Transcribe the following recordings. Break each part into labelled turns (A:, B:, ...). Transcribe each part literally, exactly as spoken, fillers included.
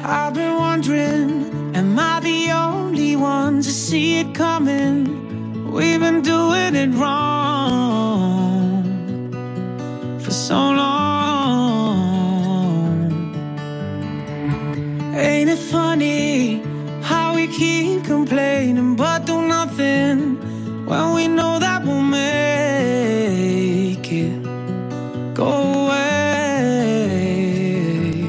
A: I've been wondering, am I the only one to see it coming? We've been doing it wrong for so long. Ain't it funny how we keep complaining but do nothing when we know that we'll make it go away?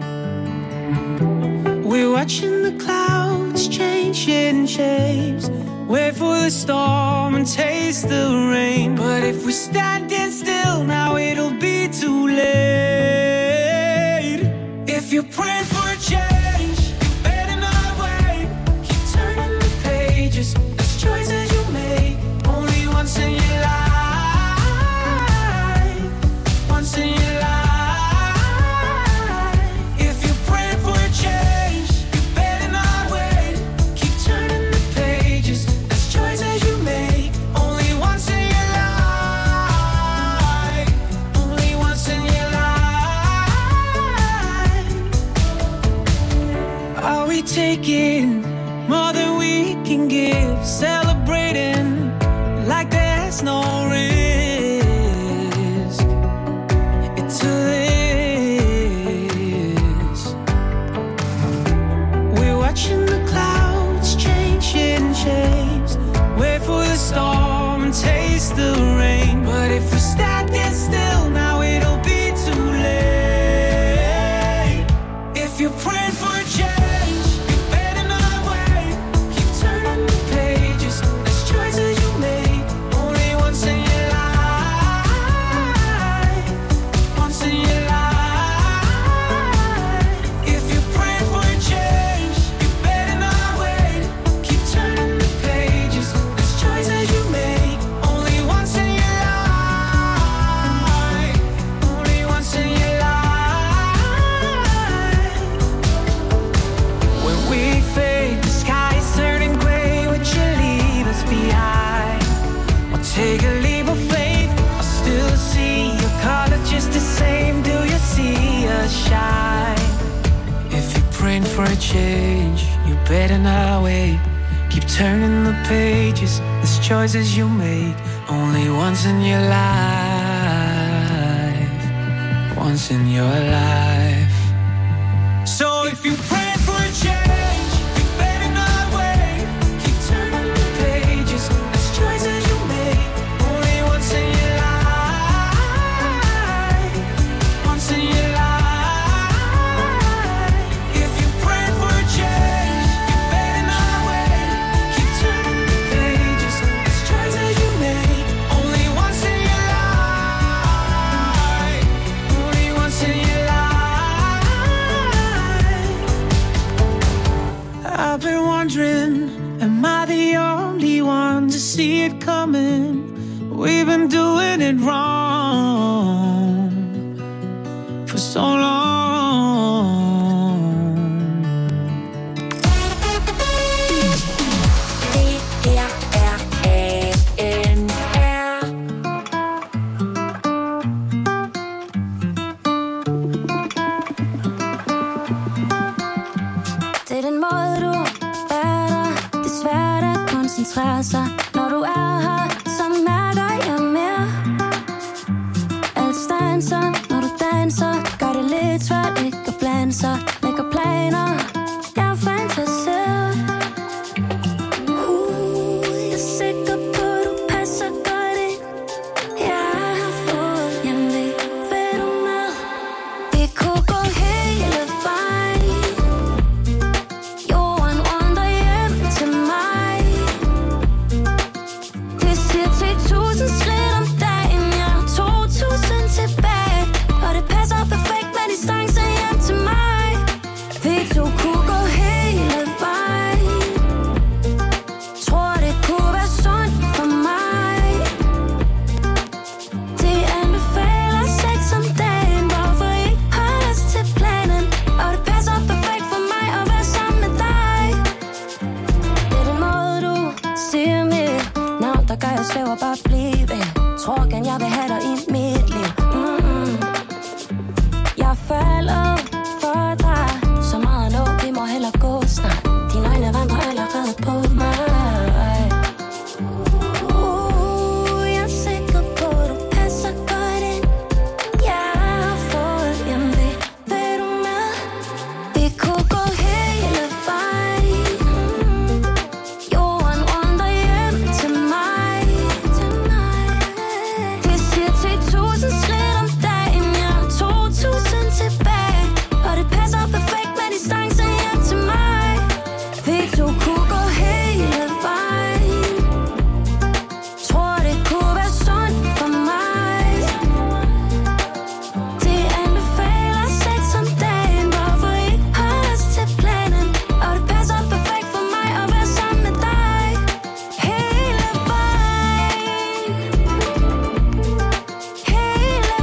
A: We're watching the clouds changing shapes, wait for the storm and taste the rain. But if we're standing still now, it'll be too late. If you're praying for a change, you better not wait. Keep turning the pages, there's choices you make only once in your life. Once in your life. If you're praying for a change, you better not wait. Keep turning the pages, there's choices you make only once in your life. Only once in your life. Are we taking more than we can give? Celebrating like there's no risk to this. We're watching the clouds changing shapes, wait for the storm and taste the rain. But if we're standing still now, it'll be too late. If you're praying for a change, you better not wait. Keep turning the pages, there's choices you make only once in your life. Once in your life. If you're praying for a change, you better not wait. Keep turning the pages, there's choices you make only once in your life. Only once in your life. When we fade, the sky's turning gray. Would you leave us behind? Or take a leap of faith? I'll still see your color just the same. Do you see us shine? If you're praying for a change, you better not wait. Keep turning the pages, there's choices you make only once in your life. Once in your life. So if you're praying for a change, you better not wait. Keep turning the pages, there's choices you make only once in your life. Once in your life. If you're praying for a change, you better not wait. Keep turning the pages, there's choices you make only once in your life. Only once in your life. I've been wondering, am I the only one to see it coming? We've been doing it wrong for so long.
B: Det her er A N R.
C: Det er den måde, du er der. Det er svært at koncentrere sig. Når du er her, så mærker jeg mere. Alt stanser, når du danser. Gør det lidt svært ikke at blande sig. Lægger planer, jeg fantaserer. Uh, jeg er sikker på, du passer godt ind. Jeg har fået hjemve, vil du med? Vi kunne gå hele vejen. Jorden rundt og hjem til mig. Det siger ti tusind skridt om dagen. Jeg har to tusind tilbage. Og det passer perfekt med distance hjem til mig. Vi to kunne gå hele vejen. Tror det kunne være sundt for mig. Det anbefaler sex om dagen. Hvorfor ikke holde os til planen? Og det passer perfekt for mig at være sammen med dig. Det er den måde du siger mit navn, der gør jeg svæver bare blive. Tror gerne jeg vil have dig i mit liv. Mm-mm. Jeg falder for dig, så meget nu kunne gå hele vejen. Jorden rundt og hjem til mig. Det siger ti tusind skridt om dagen. Jeg har to tusind tilbage. Og det passer perfekt med distancen hjem til mig. Vi to kunne gå hele vejen. Tror det kunne være sundt for mig. Det anbefaler sex om dagen. Hvorfor I holder os til planen. Og det passer perfekt for mig at være sammen med dig. Hele vejen. Hele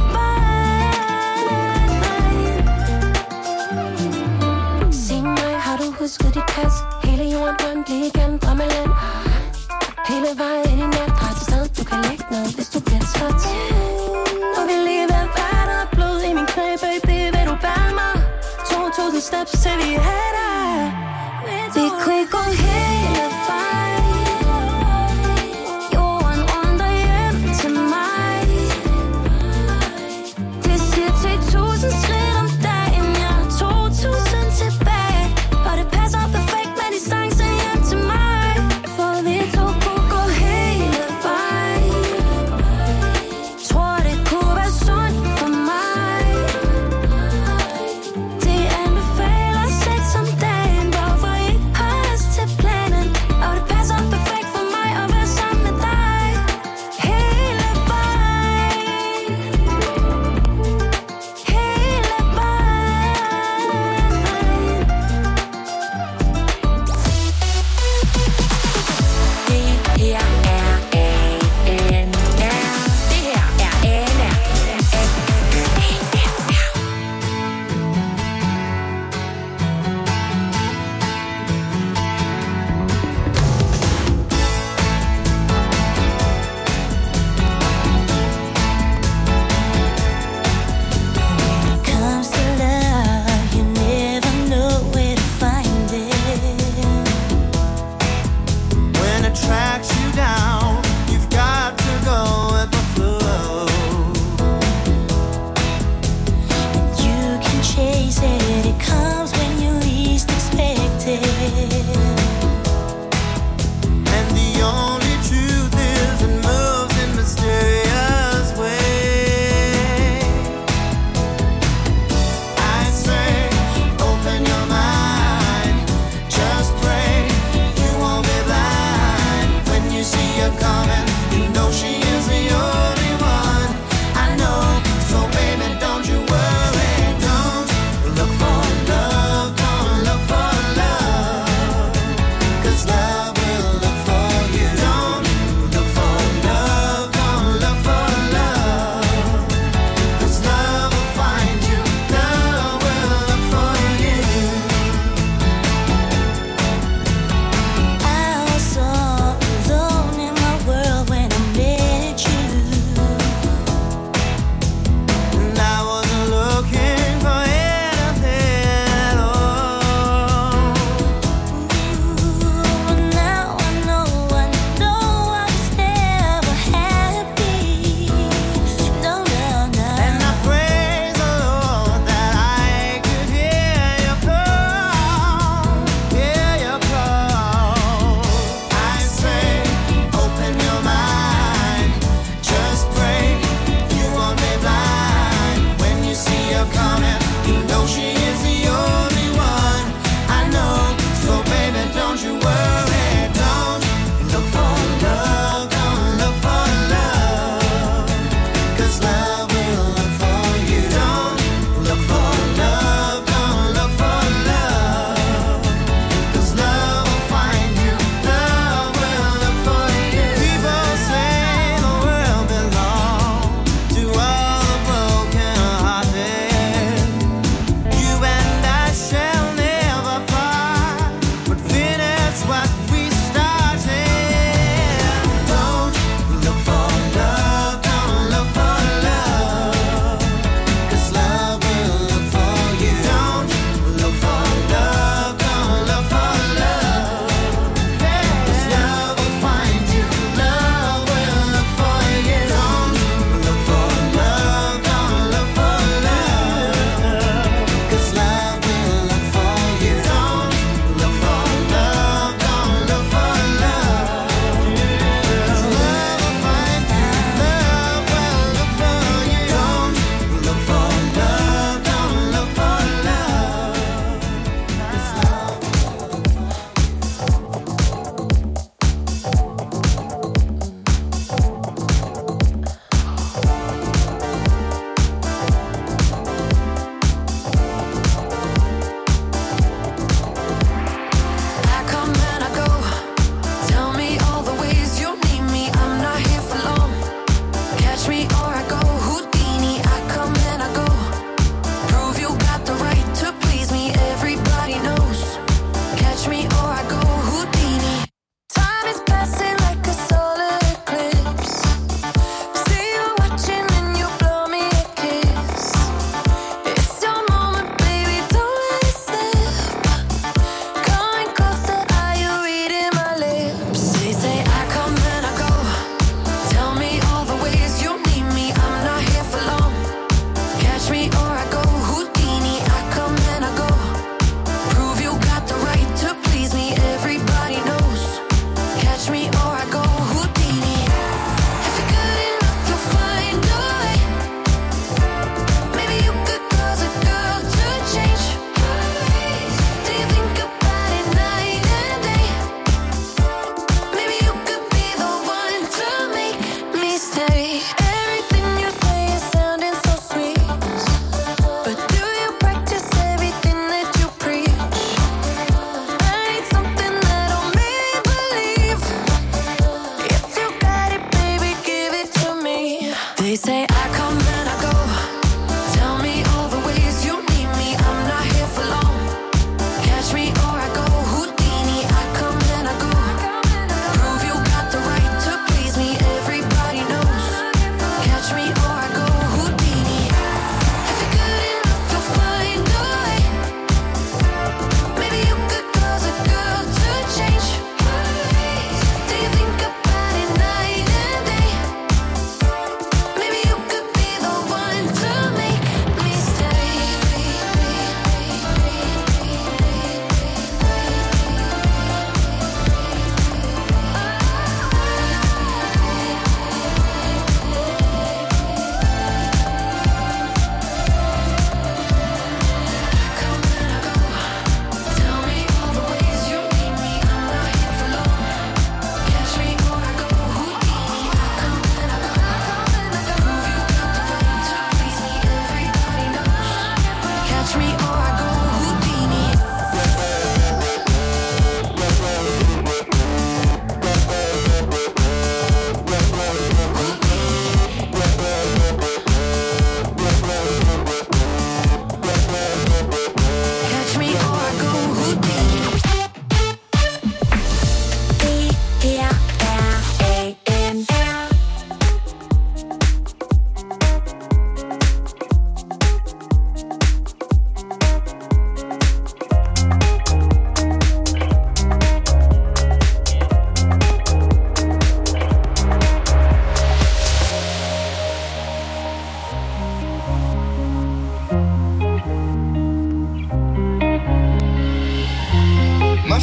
C: vejen. Sig mig, har du husket dit pas? Hele jorden rundt lige igennem drømmeland. Hele vejen ind i nat. Har et sted, du kan lægge ned, hvis du bliver træt. Og vi lige ved vand og blod i min knæ, baby. Vil du bære mig? to tusind steps til vi er der. Vi kunne gå hele vejen. Jorden rundt og hjem til mig. Det siger ti tusind skridt om dagen. Jeg har to tusind tilbage. Og det passer perfekt med distancen hjem til mig. For vi to kunne gå hele vejen. Tror det kunne være sundt for mig. Det anbefaler sex om dagen. Hvorfor I holder os til planen.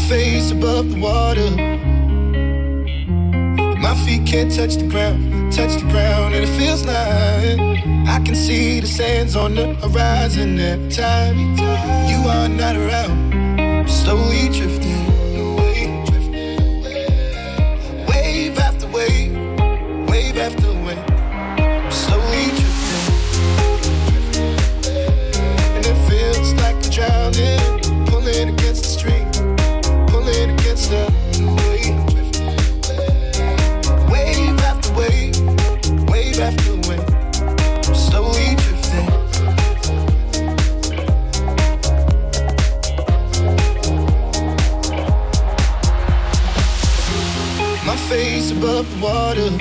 D: face above the water. My feet can't touch the ground, touch the ground, and it feels like I can see the sands on the horizon every time you are not around. I'm slowly drifting away, drifting away. Wave after wave, wave after wave. I'm slowly drifting, and it feels like I'm drowning, pulling against the stream, pulling against the wave. Wave after wave, wave after wave. I'm slowly drifting. My face above the water.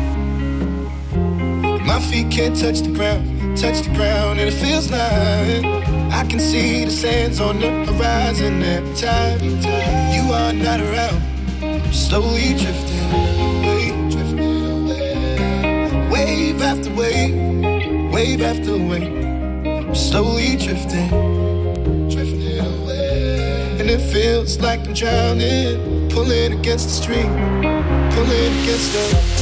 D: My feet can't touch the ground, touch the ground, and it feels like I can see the sands on the horizon every time you are not around. I'm slowly drifting away, drifting away. Wave after wave, wave after wave. I'm slowly drifting, drifting away. And it feels like I'm drowning, pulling against the stream, pulling against the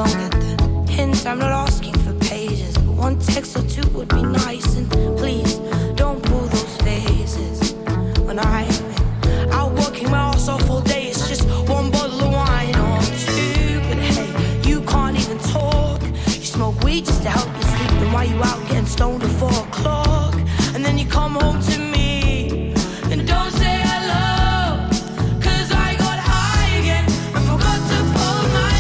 C: I'm not asking for pages, but one text or two would be nice. And please
A: stoned at four o'clock, and then you come home to me and don't say hello, 'cause I got high again and forgot to fold my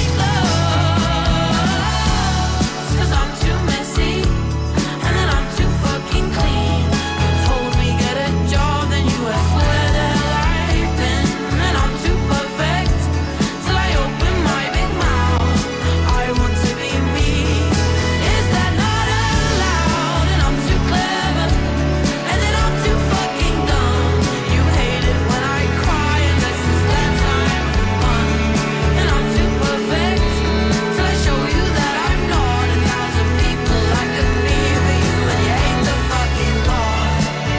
A: clothes. 'Cause I'm too messy and then I'm too fucking clean. You told me get a job, then you asked where the hell I've been, and I'm too perfect till I open my big mouth. I want to be me. Is that not allowed? And I'm too clever, and then I'm too fucking dumb. You hate it when I cry, and this is that time of the month. And I'm too perfect till I show you that I'm not. A thousand people I could be for you, and you hate the fucking Lord.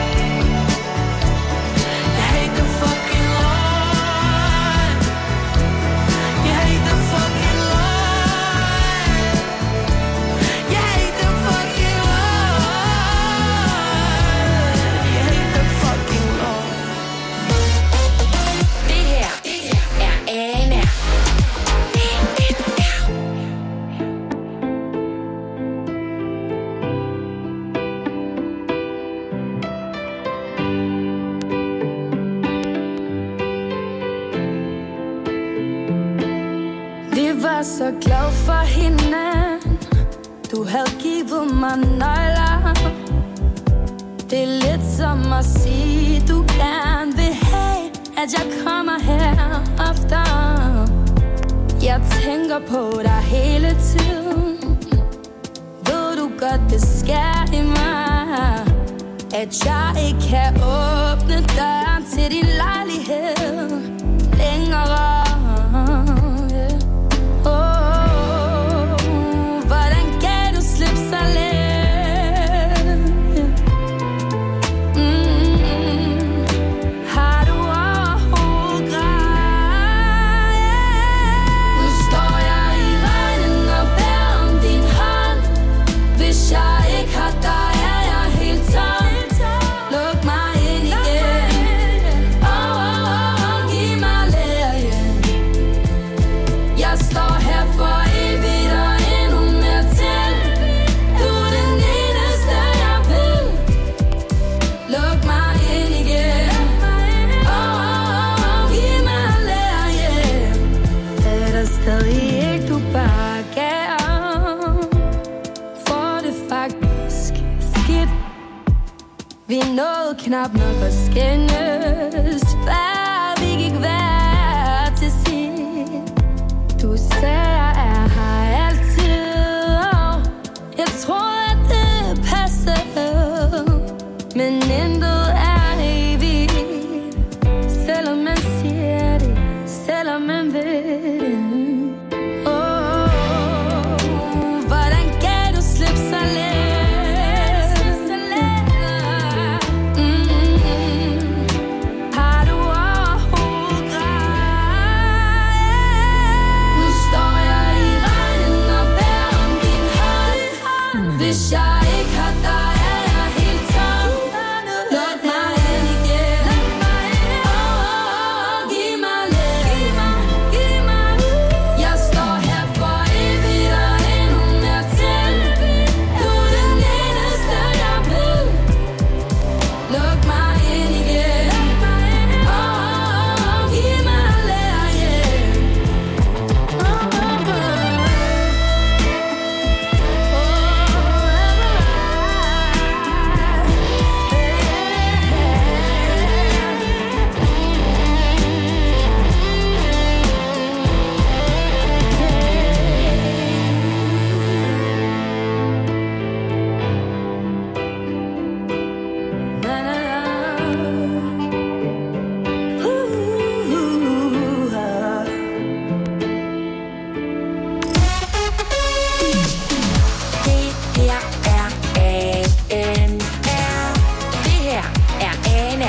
A: You hate the fucking Lord. You hate the fucking Lord. You hate the fucking Lord. You hate the fucking Lord.
B: Det her er Anna.
C: Vi var så glad for hinanden. Du havde givet mig nøgler. Det er lidt som at sige, du gerne vil have, at jeg kommer her ofte. Jeg tænker på dig hele tiden. Ved du godt, det skærer i mig, at jeg ikke kan åbne døren til din lejlighed længere. Oh, hvordan kan du slippe så let? Mm, har du overhovedet grej? Nu står jeg i regnen og bærer om din hånd. Hvis jeg ikke har dig, er jeg helt tom. Luk mig ind igen. Oh, oh, oh, giv mig lærgen. Jeg står her for evigt og endnu mere til. Du er den eneste, jeg vil. Luk mig ind igen. Oh, oh, oh, giv mig lærgen. Er der stadig ikke, du bare gav? For det faktisk skidt. Vi nåede knap nok at skændes, før vi gik hver til sit. Du sagde, jeg er her altid, og jeg troede, at det passede. Men intet er evigt, selvom man siger det, selvom man ved det. Oh, hvordan kan du slippe så let? Mm, har du overhovedet grej? Nu står jeg i regnen og bærer om din hånd. Hvis jeg ikke har dig, er jeg helt tom. Luk mig ind igen. Oh, oh, oh, giv mig lærgen. Jeg står her for evigt og endnu mere til. Du er den eneste, jeg vil. Luk mig ind igen. Oh, oh, oh, giv mig lærgen. Oh, oh, oh. Na, na, na. Ooh, ah.
B: Det her er A N R. Det her er Anna.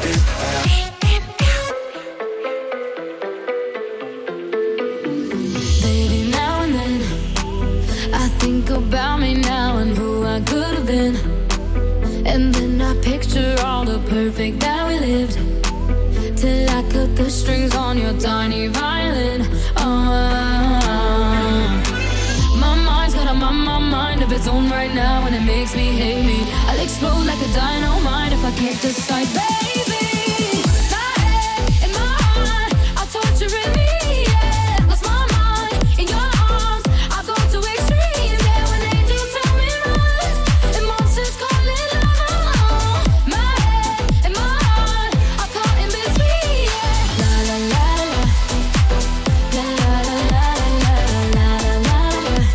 C: Baby, now and then I think about me now and who I could have been. And then I picture all the perfect that we lived, till I cut the strings on your tiny violin. Oh, my mind's got a my, my mind of its own right now, and it makes me hate me. I'll explode like a dynamite if I can't decide, baby. My head and my heart are torturing me, yeah. Lost my mind in your arms, I go to extremes, yeah. When angels tell me run, and monsters call it love. My head and my heart are caught in between, yeah. La la la la, la la la la la la la la.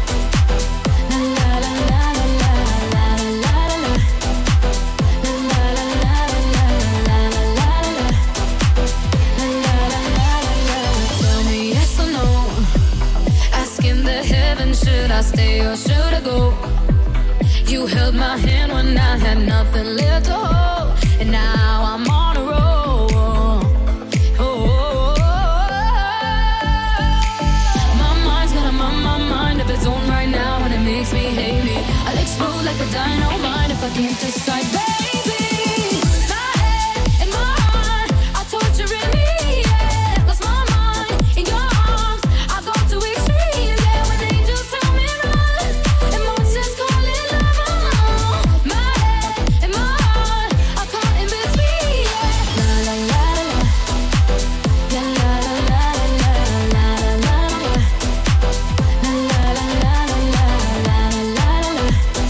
C: Should I stay or should I go? You held my hand when I had nothing left to hold, and now I'm on a roll. Oh, oh, oh, oh. My mind's got a my, my mind of its own right now, and it makes me hate me. I'll explode like a dynamite if I can't decide, baby. My head and my heart are torturing me, yeah. Lost my mind in your arms, I go to extremes, yeah. When angels tell me run, and monsters call it love. My head and my heart are caught in between, yeah. La la la la, la la la la la la la la, la la la la la la la la la.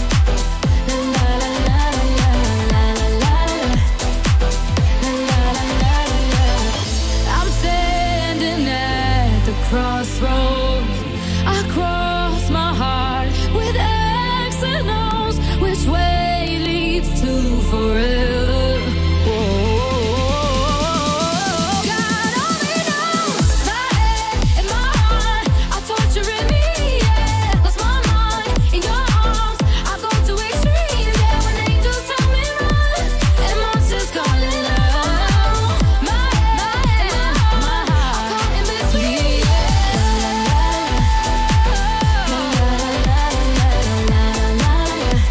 C: I'm standing at the crossroads. I cross my heart with X and O's. Which way leads to forever? Whoa. God only knows. My head and my heart are torturing me, yeah. Lost my mind in your arms, I go to extremes, yeah. When angels tell me run, and monsters call it love. My head and my heart are caught in between, yeah. La la la la la la la la la.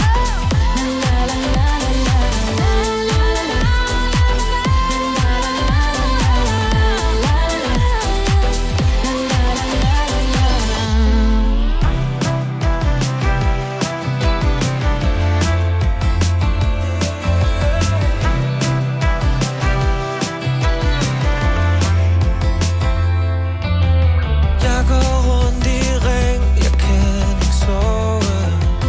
A: Jeg går rundt i ring, jeg kan ikke sove.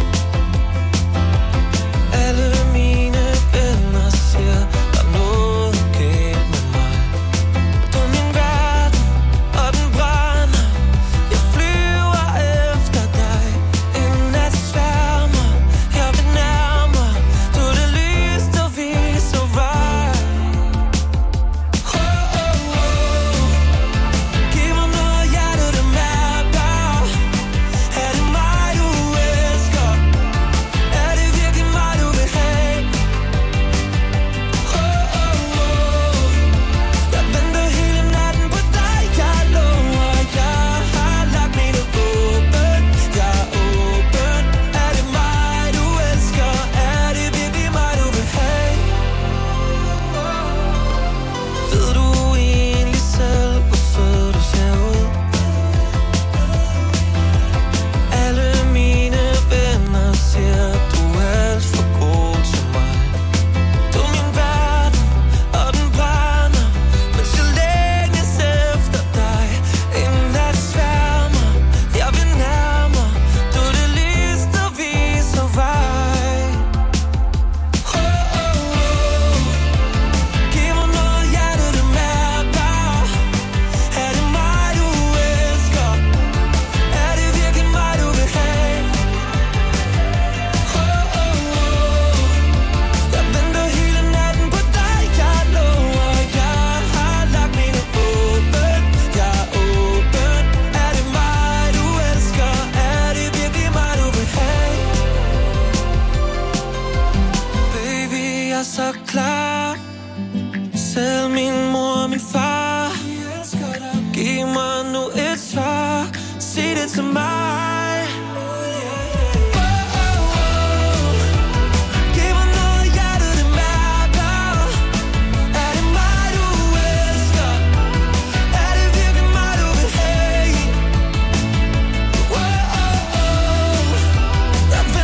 A: Alle mine venner siger, der er noget galt med mig. Du er min verden, og den brænder. Jeg flyver efter dig. En nat sværmer, jeg vil nærmere. Du er det lys, der viser vej. Oh, oh, oh. Giv mig noget hjerte, der mærker. Er det mig, du elsker? Er det virkelig mig, du vil have? Oh, oh, oh. Jeg venter hele natten på dig, jeg lover. Jeg har lagt mine åben, jeg er åben. Er det mig, du elsker? Er det virkelig mig, du vil have? Ved du egentlig selv, hvor sød du ser ud? Alle mine venner siger, du er alt for god til mig. Du er min verden, og den brænder. Men så længes efter dig. En nat sværmer, jeg vil nærmere. Du er det lys, der viser vej. Oh, oh, oh. Giv mig noget hjerte, der mærker. Er det mig, du elsker? Er det virkelig mig, du vil have? Oh, oh, oh. Jeg venter hele natten på dig, jeg lover. Jeg har lagt mine åben, jeg er åben. Er det mig, du elsker? Er det virkelig mig, du vil have? Baby, jeg er så klar. Selv min mor og min far. Giv mig nu et svar. Sig det til mig. Oh, oh, oh. Giv mig noget hjerte, det mærker. Er det mig, du elsker? Er det virkelig mig, du vil have? Oh, oh, oh. Jeg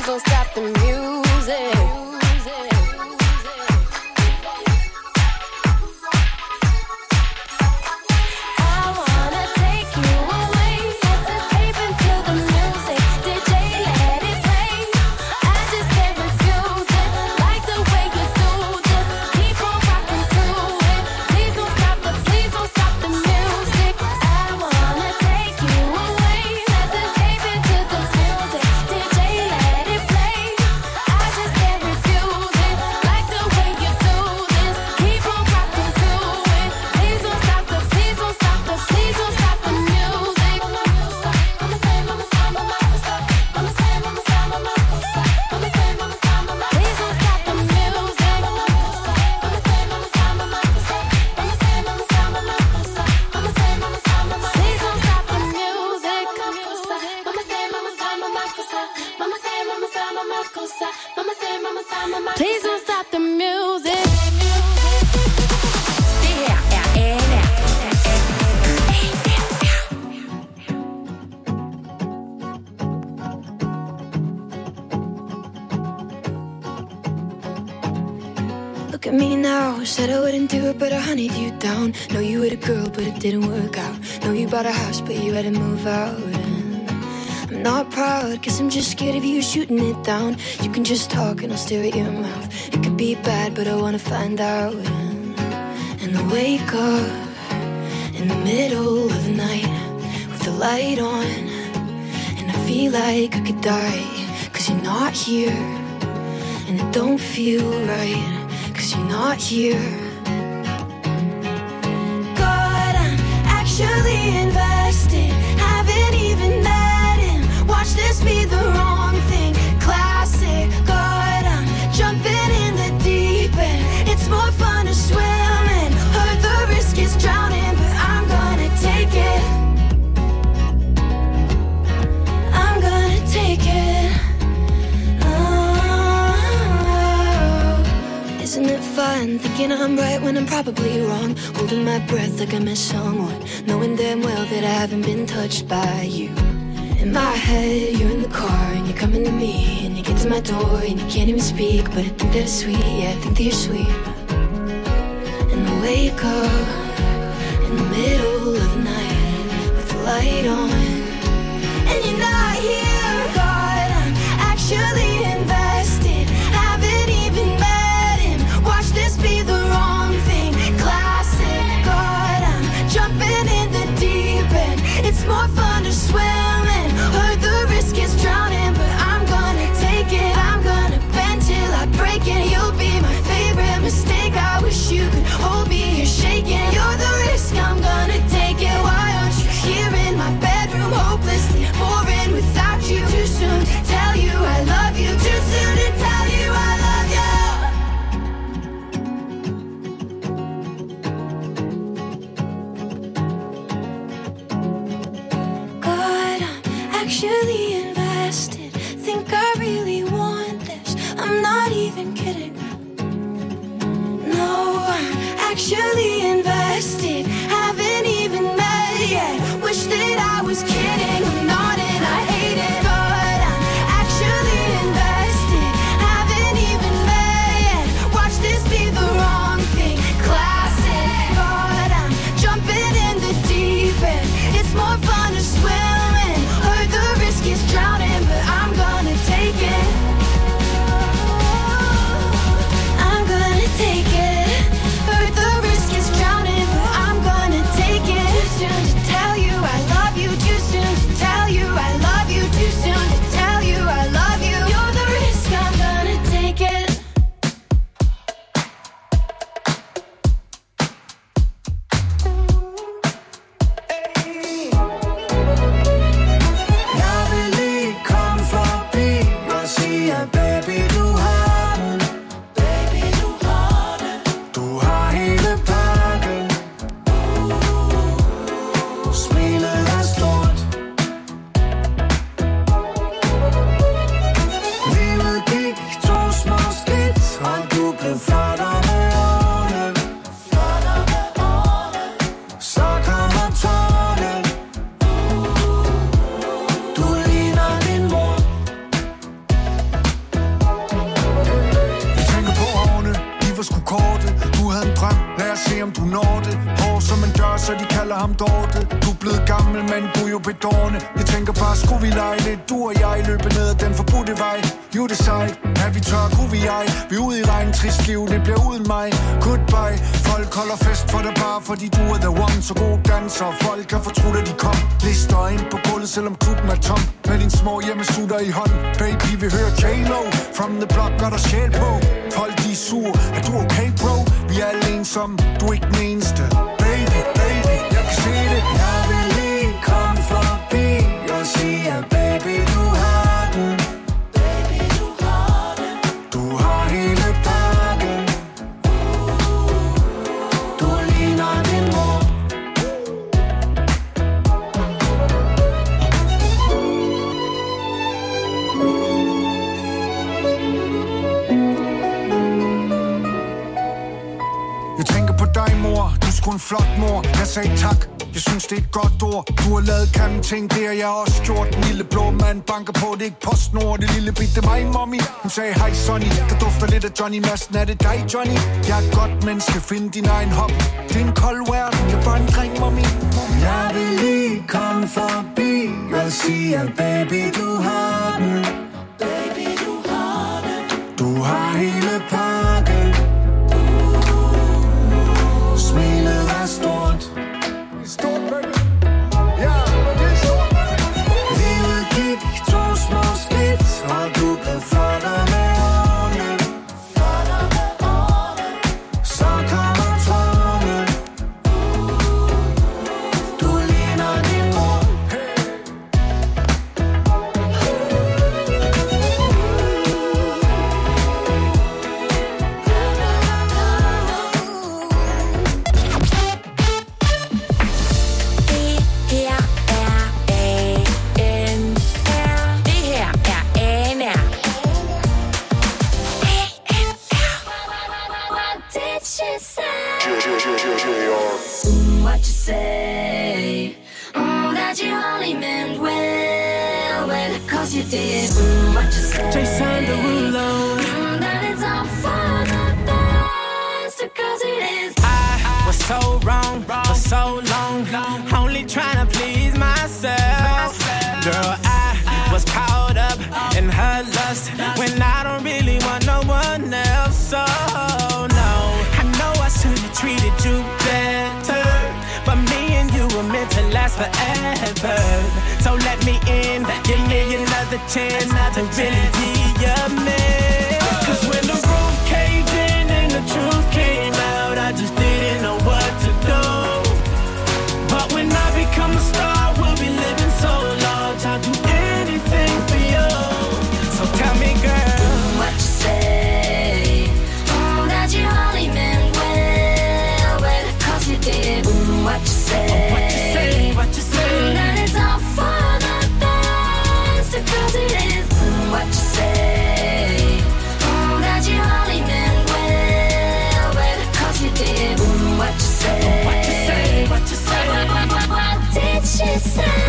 B: don't stop the music. Please don't stop the music. Det her er Anna.
C: Look at me now, said I wouldn't do it, but I hunted you down. Know you were a girl, but it didn't work out. Know you bought a house, but you had to move out. I'm not proud, cause I'm just scared of you shooting it down. You can just talk and I'll stare at your mouth. It could be bad, but I wanna find out. And I wake up in the middle of the night with the light on, and I feel like I could die, cause you're not here. And it don't feel right, cause you're not here. God, I'm actually invested, haven't even met him. Watch this be the wrong thing, classic. God, I'm jumping in the deep end. It's more fun to swim in. Heard the risk is drowning, but I'm gonna take it. I'm gonna take it. Oh, isn't it fun thinking I'm right when I'm probably wrong? Holding my breath like I miss someone, knowing damn well that I haven't been touched by you. In my head, you're in the car and you're coming to me, and you get to my door and you can't even speak, but I think that it's sweet, yeah, I think that you're sweet. And I wake up in the middle of the night with the light on, and you're not here. God, I'm actually invested, haven't even met him. Watch this be the wrong thing, classic. God, I'm jumping in the deep end. It's more fun to swim. Heard the risk is drowning, but I'm gonna take it. I'm gonna bend till I break it. You'll be my favorite mistake. I wish you could hold me, you're shaking. You're the risk, I'm gonna take it. Why aren't you here in my bedroom, hopelessly boring without you? Too soon to tell you I love you. Too soon to tell you I love you. God, I'm actually invested, think I really want this. I'm not even kidding. No, I'm actually invested, haven't even met yet. Wish that I was kidding, I'm not and I hate it. But I'm actually invested, haven't even met yet. Watch this be the wrong thing, classic. God, I'm jumping in the deep end. It's more fun to swim in. Heard the risk is drowning, but I'm gonna take it. I'm gonna take it. Heard the risk is drowning.
E: du når det. Hår som en dør, så de kalder ham Dorte. Du er blevet gammel, men du er jo bedårende. Jeg tænker bare, skulle vi lege lidt? Du og jeg løber ned ad den forbudte vej. You decide, er vi tør, kunne vi ej? Vi er ude i regn, trist liv, det bliver uden mig. Goodbye, folk holder fest for dig bare, fordi du er the one. Så god danser, folk kan fortrudt, at de kom. Lister ind på gulvet, selvom klubben er tom. Med din små hjemmesutter i hånd. Baby, vi hører J-Lo. From the block, gør der sjæl på. Folk, de er sur, er du okay, bro? Vi er alle ensomme, du er ikke den eneste. Baby, baby, jeg kan se det.
A: Jeg vil lige komme forbi og sige, at baby, du har den. Baby, du har den.
E: Du har hele pakken.
A: Du ligner din mor.
E: Jeg tænker på dig, mor. Du er sgu en flot mor. Jeg sagde tak. Jeg synes, det er et godt ord. Du har lavet grimme ting, det har jeg også gjort. Den lille blå mand banker på, det er ikke PostNord. Det lille bit, det er mig, mommy. Hun sagde, hej Sonny, der dufter lidt af Johnny Madsen. Er det dig, Johnny? Jeg er et godt menneske, find din egen hop. Det er en kold verden, jeg er bare en dreng, mommy.
A: Jeg vil lige komme forbi og sige, at baby, du har den. Baby, du har den.
E: Du har hele pakken.
A: Smilet er stort.
E: Stort, baby. Ja, det er stort, baby.
A: Livet gik to små skridt, og du blev flottere med årene. Flottere med årene.
E: Så kommer tårne.
A: Du ligner din mor.
C: What you say? Mm, that you only meant well, well, cause you did. Mm, what you say?
A: Jason Derulo.
C: Mm, that it's all for the best, cause it is.
A: I was so wrong for so long, only trying to please myself. Girl, I was caught up in her lust when I don't really want no one else. So no, I know I should have treated you better, but me and you were meant to last forever. So let me in, give me another chance to really be your man. Cause when the roof caved in and the truth came out, I just didn't know what to do. But when I become a star, we'll be living so large, I'll do anything for you. So tell me, girl,
C: What you say? Mm, that you only meant well, well, cause you did. Mm, what you say?
A: what you say, what you say?
C: Mm, that it's all for the best, cause it is. Mm, what you say? Mm, that you only meant well, well, cause you did. Mm, what you say?
A: What you say, what you say?
C: What, what, what, what did she say?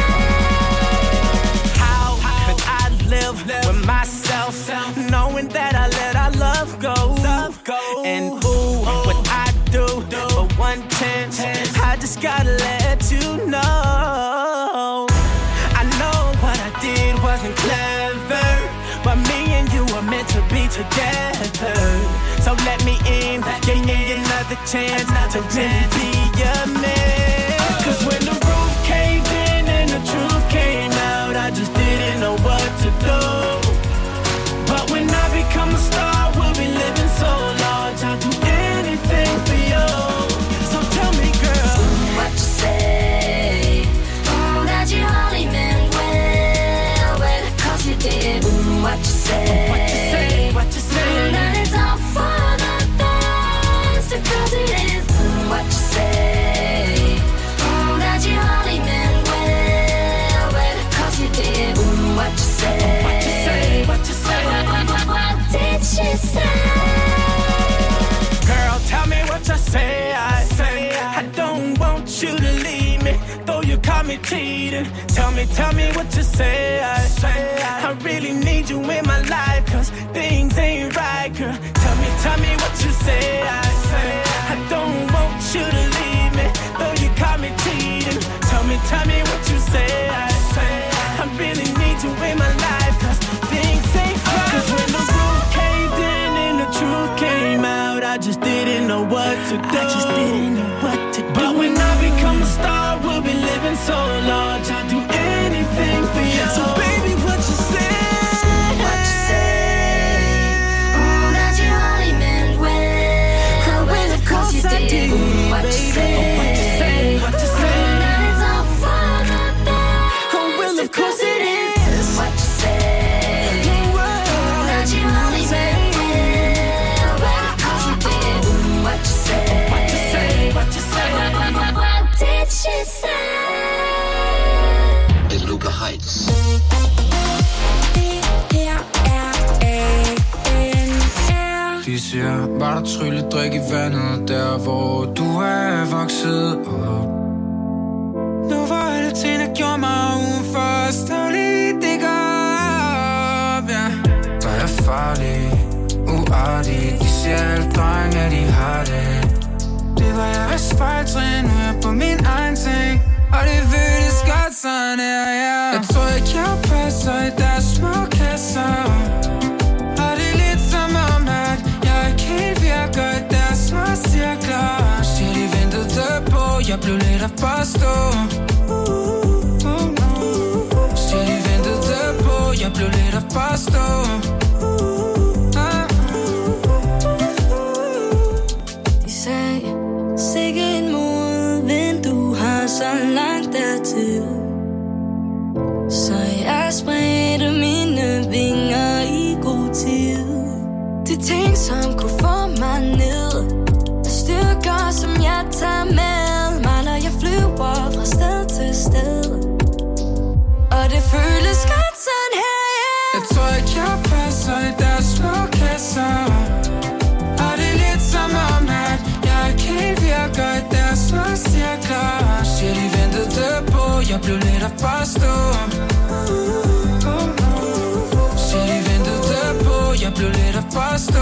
A: How could I live with myself, knowing that I let our love go? And ooh, what I do for one chance, I just gotta let you know. I know what I did wasn't clever, but me and you were meant to be together. So let me in, give me another chance to really be your man. Cause when the roof caved in and the truth came out, I just didn't know what to do. But when I become a star, we'll be living so large, I'll do anything for you. So tell me, girl,
C: What you say? Mm, that you only meant well, well, cause you did. Mm, what you say?
A: what you say, what you say?
C: Mm, that it's all for the best, cause it is. Mm, what you say? Mm, that you only meant well, well, cause you did. Mm, what you say?
A: What you say, what you say?
C: What, what, what, what did she say?
A: Girl, tell me what you say. I say I don't want you to leave me, though you caught me cheating. Tell me, tell me what you say. I say I really need you in my life, cause things ain't right, girl. Tell me, tell me what you say. I say I don't want you to to do. I just didn't know what to do. But when I become a star, we'll be living so large. I'll do anything for you. So baby, what you say?
C: What you say? Oh, that you only meant well. Oh, well, of course you did. What you say?
A: Oh, what you say? What you say?
C: Oh, that is all for nothing.
A: Oh, well, of course it is.
C: What you say? Oh, that you only meant well. Well, of course you did. What you say?
A: What you say? What you say?
C: What, what, what, what did she say?
F: Beluga Heights.
G: De siger, var der trylledrik i vandet der, hvor du er vokset op. Nu var alle ting, der gjorde mig udenfor, stå lige, det går op, ja. Der er farlig, uartig, de siger alle drenge, at de har det. Det var jeg vist fejltrin, nu er jeg på min egen ting, og det føles godt sådan her, ja. Jeg tror ikke, jeg passer i deres små kasser. Og det er lidt som om, at jeg ikke helt virker i deres små cirkler. Siger de ventede på, jeg blev lidt at forstå. Siger de ventede på, jeg blev lidt at forstå.
C: De sagde, sikke en modvind, du har så langt dertil. Så jeg spredte mine vinger i god tid. De ting, som kunne få mig ned, er styrker, som jeg tager med mig, når jeg flyver fra sted til sted. Og det føles godt sådan her, yeah.
G: Jeg tror ikke, jeg passer i deres små kasser. Og det er lidt som om, at jeg ikke helt virker i deres små cirkler. Siger de ventede på, jeg blev lidt at forstå. Siger de ventede på, jeg blev lidt at forstå.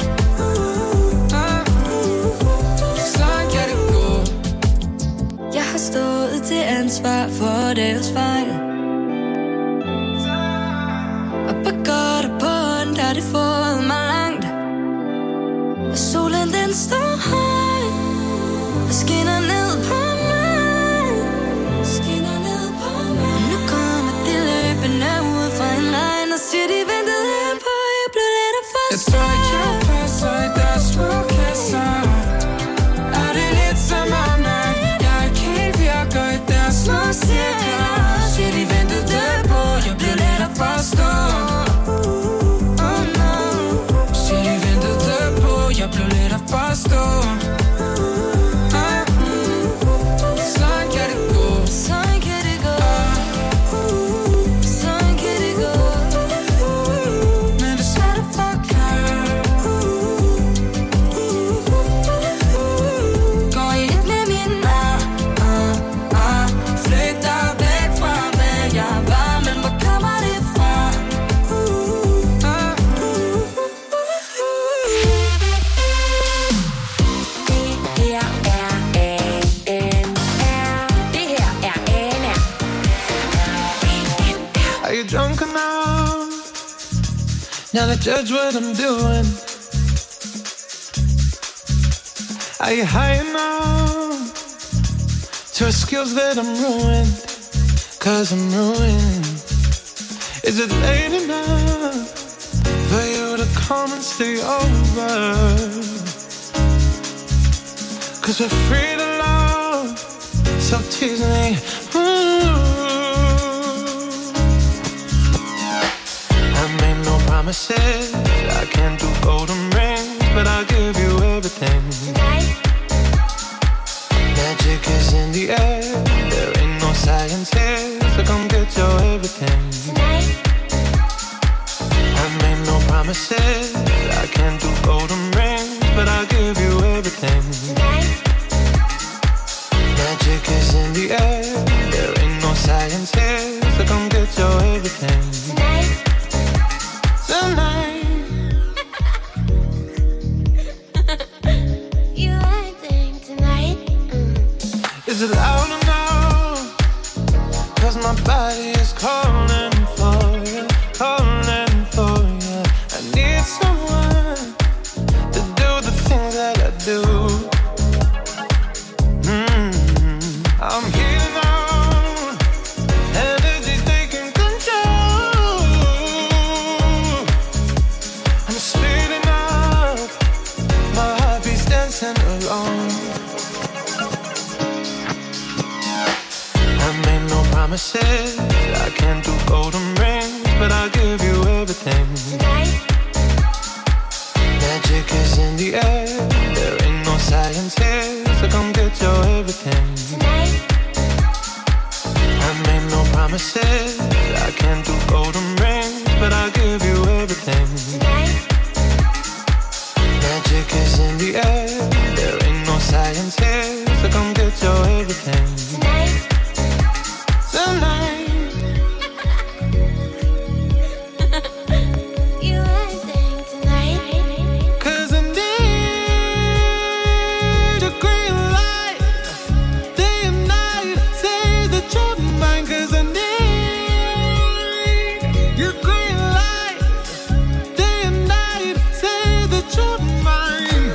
G: Sådan kan det gå.
C: Jeg har stået til ansvar for deres fejl, og på godt og på ondt har det fået mig langt. Og solen den står høj og skinner ned på mig, skinner ned på mig. Og nu kommer de løbende ud fra en regn og siger de ventede på, jeg blev lidt at forstå.
G: Jeg tror ikke, jeg passer i deres små kasser. Er det lidt som om, at jeg ikke helt virker i deres små cirkler. Siger de ventede på, jeg blev lidt at forstå. Oh no. Siger de ventede på, jeg blev lidt at forstå. Sådan kan det gå.
C: Sådan kan det gå. Sådan kan det gå.
G: Men det er svært at forklare.
C: Går I lidt med min mad? Uh, uh, flygter væk fra, hvad jeg var, men hvor kommer det fra? Det her er A N R. Det her er A N R.
G: Are you drunk enough now to judge what I'm doing? Are you high enough to skills that I'm ruined? Cause I'm ruined. Is it late enough for you to come and stay over? Cause we're free to love, so tease me. Ooh. I made no promises, I can't do golden rings, but I'll give you everything.
C: Tonight,
G: Magic is in the air, there ain't no science here, so come get your everything.
C: tonight,
G: I made no promises, I can't do golden rings, but I'll give you everything.
C: tonight,
G: Magic is in the air, there ain't no science here, so come get your everything.
C: tonight.
G: Tonight,
C: You acting tonight? Mm.
G: is it loud enough? Cause my body is calling for you, calling for you. I need someone to do the things that I do.
A: but I'll give you everything
C: tonight.
A: Magic is in the air, there ain't no science here, so come get your everything
C: Tonight.
A: I made no promises, I can't do golden rings, but I'll give you everything
C: Tonight.
A: Magic is in the air, there ain't no science here, so come get your everything
C: Tonight.
A: Tonight.
C: You everything tonight.
A: Cause I need a green light, day and night, say that you're mine. Cause I need your green light, day and night, say that you're mine.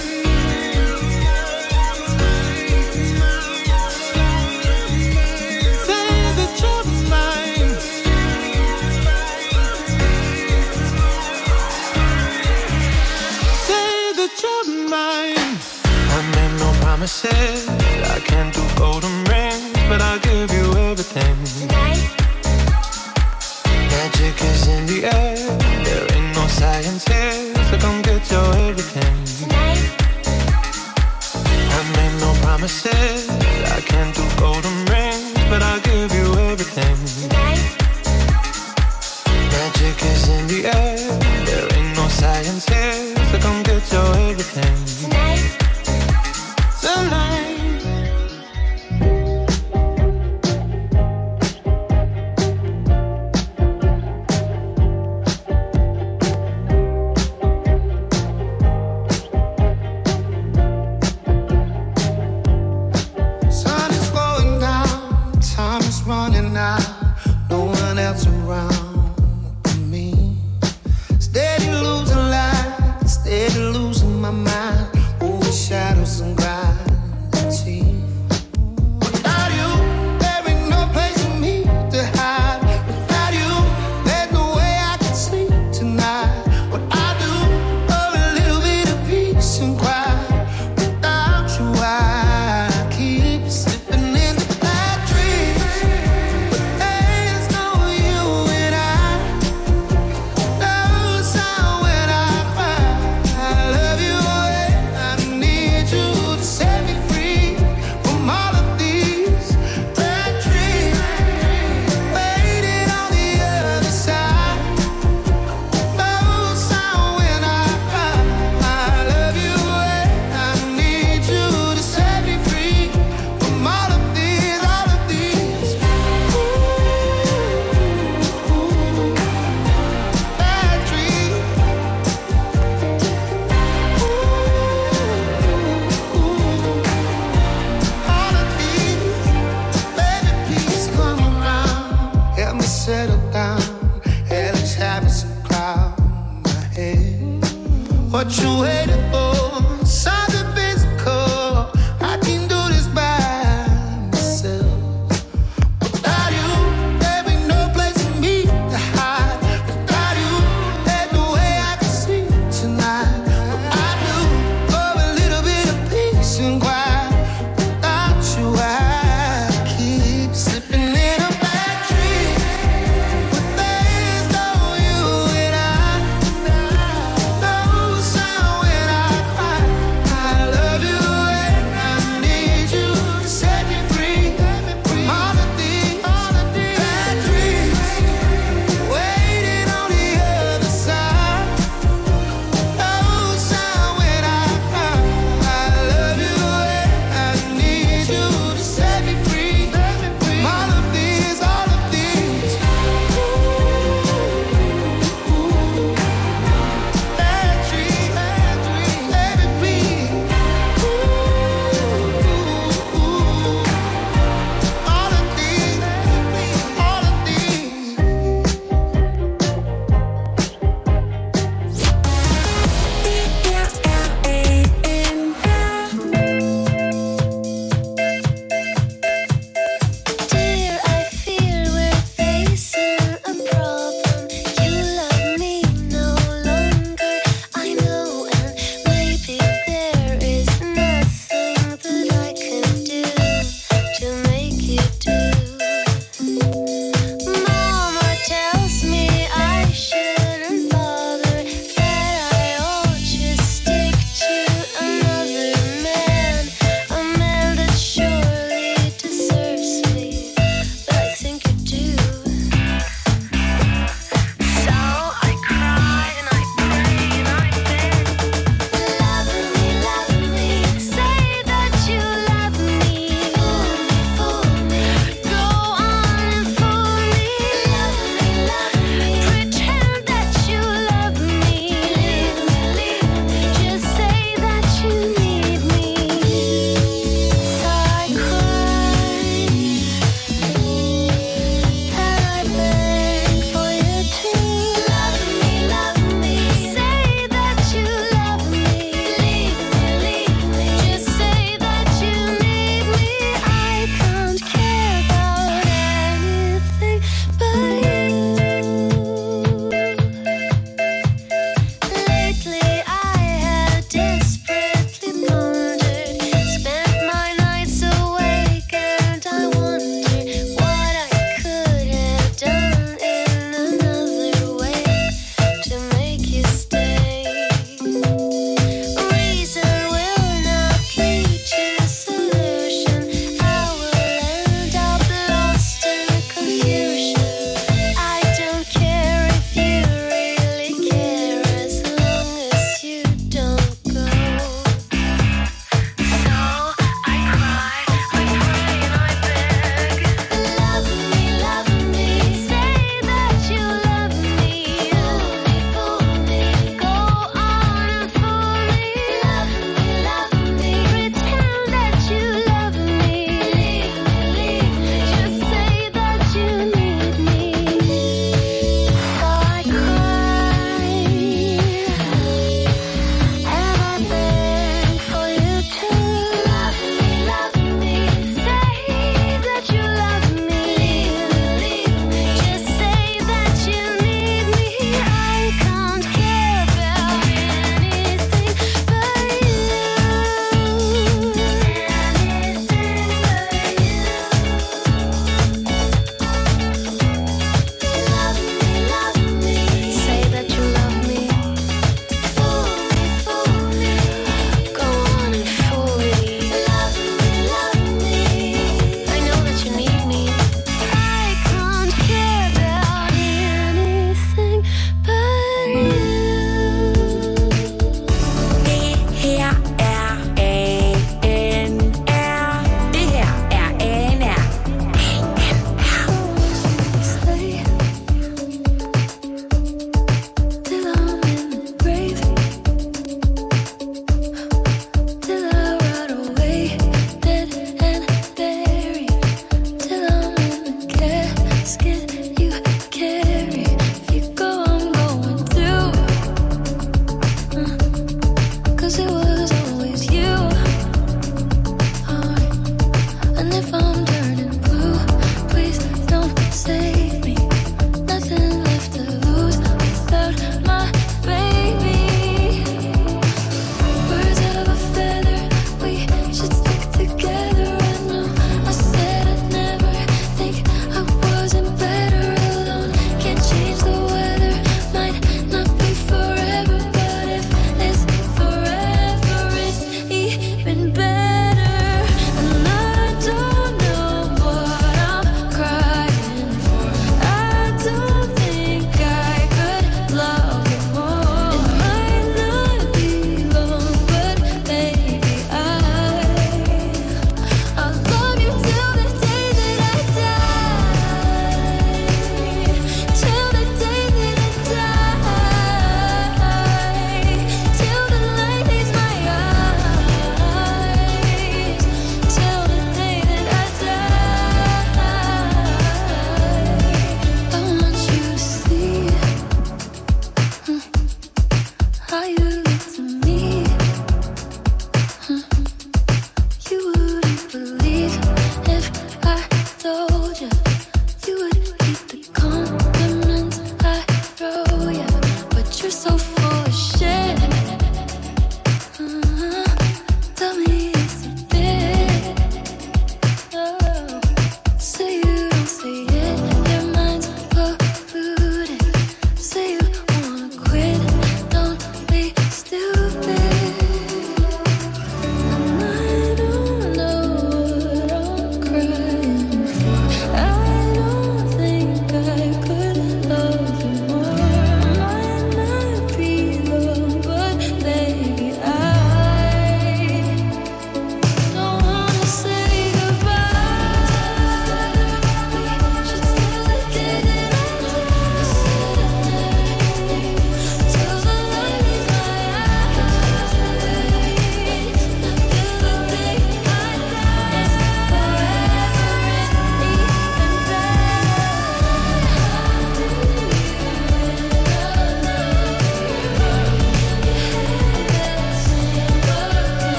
A: Say that you're mine. Say that you're mine. I made no promises, I can't do golden rings, but I'll give you everything
C: Tonight.
A: Magic is in the air, there ain't no science here, so come get your everything
C: Tonight.
A: I made no promises, I can't do golden rings, but I'll give you everything
C: Tonight.
A: Magic is in the air, there ain't no science here, so come get your everything
C: Tonight.
A: Tonight.
D: Sun is going down, time is running out, no one else around but me. Steady losing light, steady losing my mind, over shadows and gravity. Without you, there ain't no place for me to hide. Without you, there's no way I can sleep tonight. What I do for a little bit of peace and quiet. Without you, I keep slipping into bad dreams. But there's no you and I. No sound when I cry. I love you and I need you to set me free from all of these bad dreams. Waiting on the other side. No sound when I cry. I love you and I need you to set me free from all of these, all of these ooh, bad dreams. Ooh, all of these, baby, please come around. Help me settle down. Hell is having some cloud in my head. What you waiting for? Something physical. I can do this by myself. Without you, there ain't no place for me to hide. Without you, there's no way I can sleep tonight. What I do for a little bit of peace and quiet. Without you, I keep slipping in a bad dream. But there's no you and I. No sound when I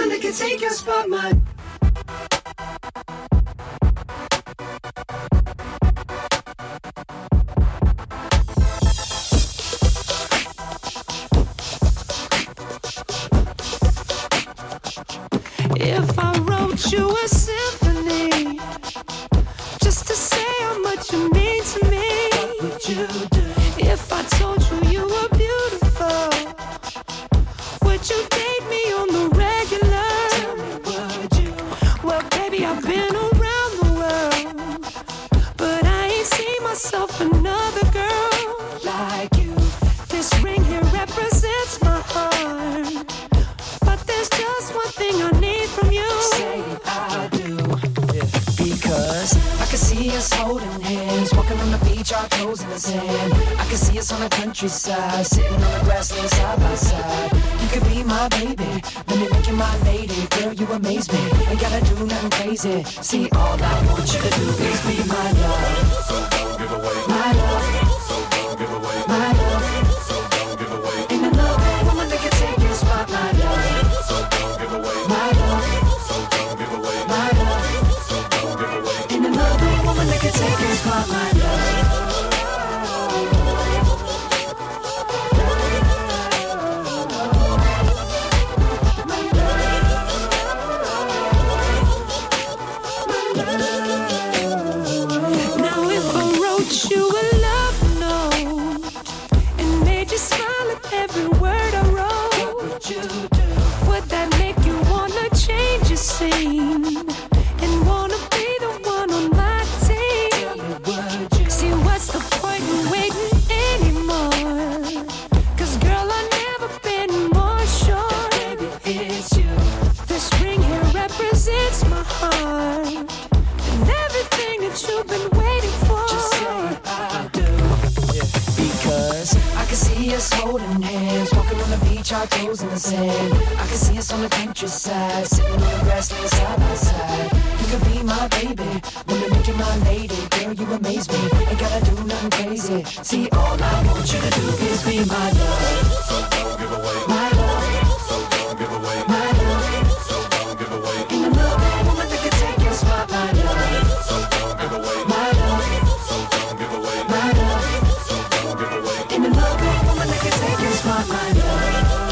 A: woman that can take your spot, man.
F: If I wrote you a symphony just to say how much you mean to me, what would you do? If I told you you were beautiful, would you date me on the regular? Tell me, would you? Well, baby, I've been around the world, but I ain't seen myself another girl like you. This ring here represents my heart, but there's just one thing I need from you. Say I do. Yeah. Because I can see us holding hands, walking on the beach, our toes in the sand. I can see us on the countryside, sitting on the grassland side by side. You could be my baby, let me make you my lady. Girl, you amaze me, ain't gotta do nothing crazy. See, all I want you to do is be my love. So don't give away my love. So don't give away my love. So don't give away. Ain't another woman that can take your spot, my love. So don't give away my love. So don't give away my love. So don't give away. Ain't another woman that can take your spot, my love. Now if I wrote you a love note and made you smile at every word I wrote, what would you do? Would that make you wanna change your scene and wanna be the one on my team? Tell me, would you? See, what's the point in waiting anymore? Cause girl, I've never been more sure that baby, it's you. This ring here represents my heart and everything that you've been waiting for. Just say I do. Yeah. Because I can see us holding hands, walking on the beach, our toes in the sand. I can see us on the countryside, sitting on the grassland side by side. You could be my baby, wanna make you my lady. Girl, you amaze me, ain't gotta do nothing crazy. See, all I want you to do is be my love. So don't give away my love. So don't give away my love. So don't give away. Ain't another woman that can take your spot, my love. So don't give away my love. So don't give away my love. So don't give away. Ain't another woman that can take your spot, my love.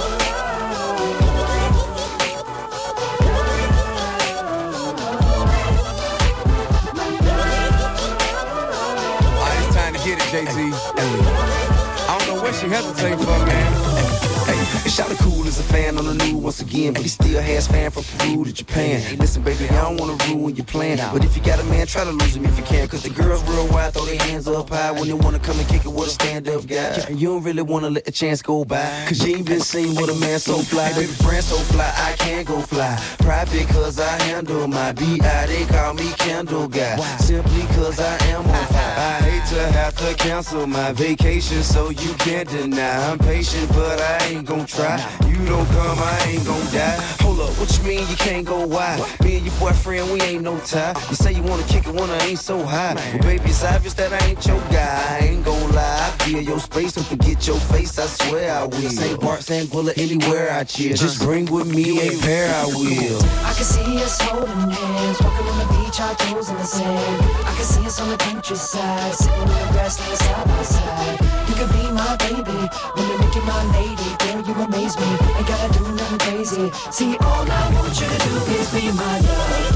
H: It's time to get it, Jay-Z. I don't know what she hesitating for, man.
I: Hey, Shawty cool as a fan on the news once again, but he still has fan from Peru to Japan. Hey, listen, baby, I don't wanna ruin your plan, but if you got a man, try to lose him if you can. Cause the girls real wild, throw their hands up high when they wanna come and kick it with a stand-up guy. And you don't really wanna let the chance go by, cause you ain't been seen with a man so fly. Baby, friend so fly, I can't go fly. Private cause I handle my B I, they call me Candle Guy. Simply cause I am on fire. I hate to have to cancel my vacation, so you can't deny. I'm patient, but I ain't gon' try. You don't come, I ain't gon' die. Hold up, what you mean you can't go wide? Me and your boyfriend, we ain't no tie. You say you wanna kick it when I ain't so high. Well, baby, it's obvious that I ain't your guy. I ain't gon' lie, I feel your space and forget your face, I swear I will. Saint Bart, Saint Bullet, anywhere I cheer. Just bring with me a pair, I will.
F: I can see us holding hands, walking on the beach, our toes in the sand. I can see us on the countryside, sitting on the grassland side by side. You could be my baby, wanna make you my lady. Girl, you amaze me, ain't gotta do nothing crazy. See, all I want you to do is be my love.